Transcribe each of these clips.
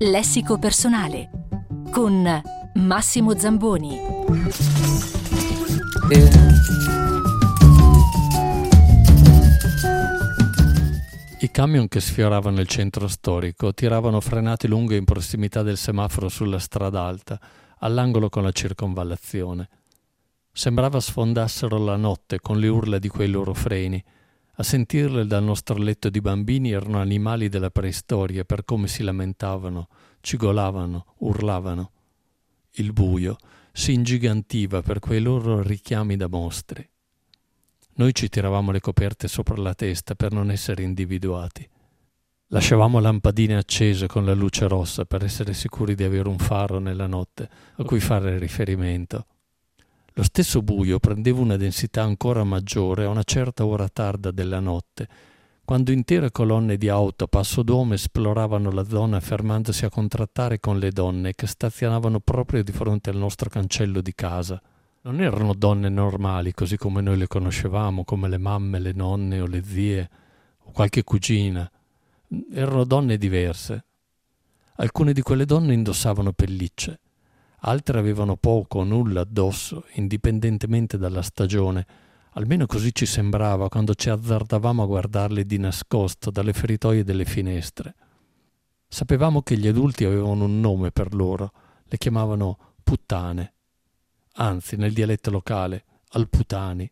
Lessico personale con Massimo Zamboni. I camion che sfioravano il centro storico tiravano frenati lungo in prossimità del semaforo sulla strada alta, all'angolo con la circonvallazione. Sembrava sfondassero la notte con le urla di quei loro freni. A sentirle dal nostro letto di bambini erano animali della preistoria per come si lamentavano, cigolavano, urlavano. Il buio si ingigantiva per quei loro richiami da mostri. Noi ci tiravamo le coperte sopra la testa per non essere individuati. Lasciavamo lampadine accese con la luce rossa per essere sicuri di avere un faro nella notte a cui fare riferimento. Lo stesso buio prendeva una densità ancora maggiore a una certa ora tarda della notte, quando intere colonne di auto a passo d'uomo esploravano la zona fermandosi a contrattare con le donne che stazionavano proprio di fronte al nostro cancello di casa. Non erano donne normali così come noi le conoscevamo, come le mamme, le nonne o le zie o qualche cugina. Erano donne diverse. Alcune di quelle donne indossavano pellicce. Altre avevano poco o nulla addosso, indipendentemente dalla stagione. Almeno così ci sembrava quando ci azzardavamo a guardarle di nascosto dalle feritoie delle finestre. Sapevamo che gli adulti avevano un nome per loro, le chiamavano puttane. Anzi, nel dialetto locale, alputani.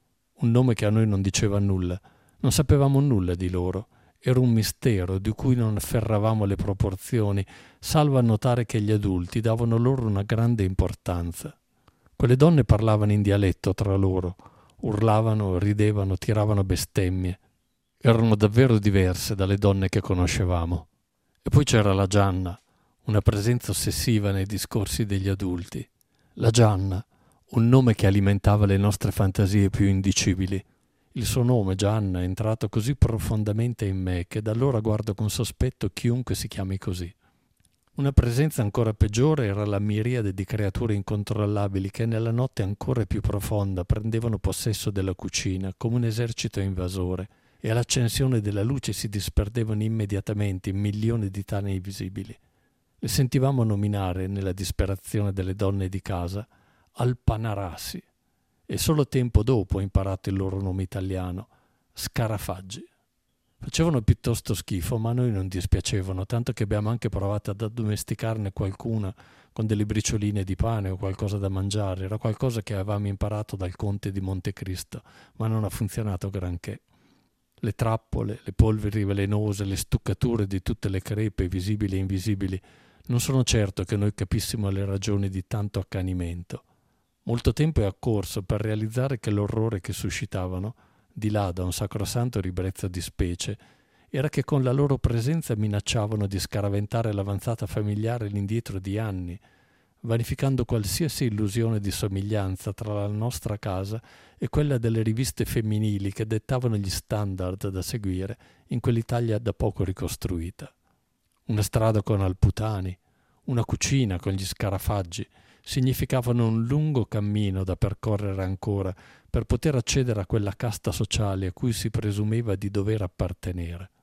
Un nome che a noi non diceva nulla. Non sapevamo nulla di loro. Era un mistero di cui non afferravamo le proporzioni, salvo a notare che gli adulti davano loro una grande importanza. Quelle donne parlavano in dialetto tra loro, urlavano, ridevano, tiravano bestemmie. Erano davvero diverse dalle donne che conoscevamo. E poi c'era la Gianna, una presenza ossessiva nei discorsi degli adulti. La Gianna, un nome che alimentava le nostre fantasie più indicibili. Il suo nome, Gianna, è entrato così profondamente in me che da allora guardo con sospetto chiunque si chiami così. Una presenza ancora peggiore era la miriade di creature incontrollabili che nella notte ancora più profonda prendevano possesso della cucina come un esercito invasore e all'accensione della luce si disperdevano immediatamente in milioni di tane invisibili. Le sentivamo nominare, nella disperazione delle donne di casa, Alpanarassi. E solo tempo dopo ho imparato il loro nome italiano, scarafaggi. Facevano piuttosto schifo, ma a noi non dispiacevano, tanto che abbiamo anche provato ad addomesticarne qualcuna con delle bricioline di pane o qualcosa da mangiare. Era qualcosa che avevamo imparato dal conte di Montecristo, ma non ha funzionato granché. Le trappole, le polveri velenose, le stuccature di tutte le crepe, visibili e invisibili, non sono certo che noi capissimo le ragioni di tanto accanimento. Molto tempo è accorso per realizzare che l'orrore che suscitavano, di là da un sacrosanto ribrezzo di specie, era che con la loro presenza minacciavano di scaraventare l'avanzata familiare all'indietro di anni, vanificando qualsiasi illusione di somiglianza tra la nostra casa e quella delle riviste femminili che dettavano gli standard da seguire in quell'Italia da poco ricostruita. Una strada con alputani, una cucina con gli scarafaggi, significavano un lungo cammino da percorrere ancora per poter accedere a quella casta sociale a cui si presumeva di dover appartenere.